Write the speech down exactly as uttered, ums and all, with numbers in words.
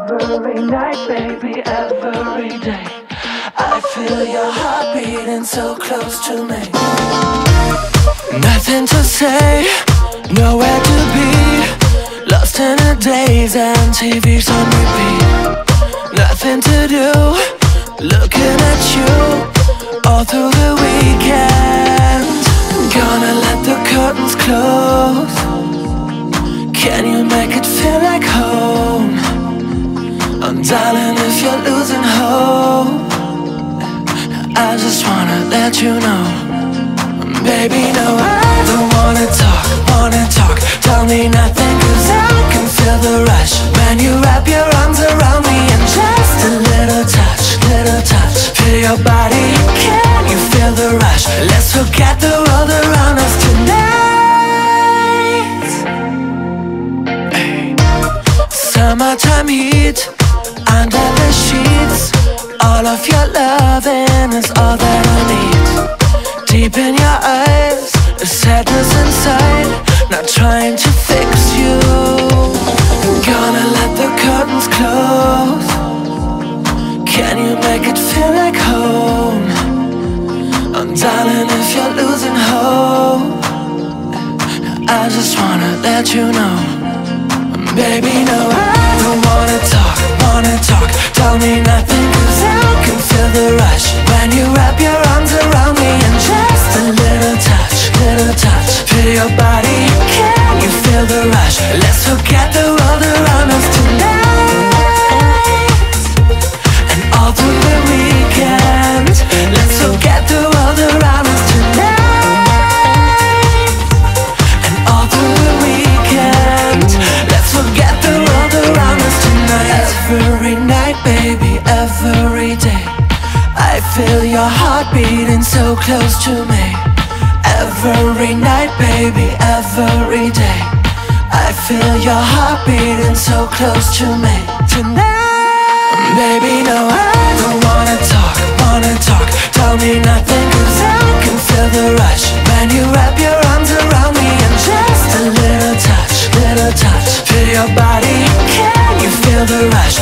Every night, baby, every day, I feel your heart beating so close to me. Nothing to say, nowhere to be, lost in the days and T V's on repeat. Nothing to do, looking at you all through the weekend. Gonna let the curtains close. Can you make it feel like home? Oh, darling, if you're losing hope, I just wanna let you know, baby, no, I don't wanna talk, wanna talk. Tell me nothing, cause I can feel the rush when you wrap your arms around me. And just a little touch, little touch, feel your body. Can you feel the rush? Let's forget the world around us tonight. Hey. Summertime heat under the sheets, all of your loving is all that I need. Deep in your eyes, the sadness inside, not trying to fix you. Gonna let the curtains close. Can you make it feel like home? Oh, darling, if you're losing hope, I just wanna let you know, baby, no, I don't wanna talk, wanna talk. Tell me nothing, cause I can feel the rush when you wrap your arms around me. And just a little touch, little touch, feel your body. Can you feel the rush? Let's forget the world around us tonight. And all through the weekend, let's forget the world around us tonight. And all through the weekend, let's forget the world around us tonight. Every night, baby, every day, I feel your heart beating so close to me. Every night, baby, every day, I feel your heart beating so close to me tonight. Baby, no, I don't wanna talk, wanna talk. Tell me nothing, cause I can feel the rush when you wrap your arms around me. And just a little touch, little touch, feel your body. Can you feel the rush?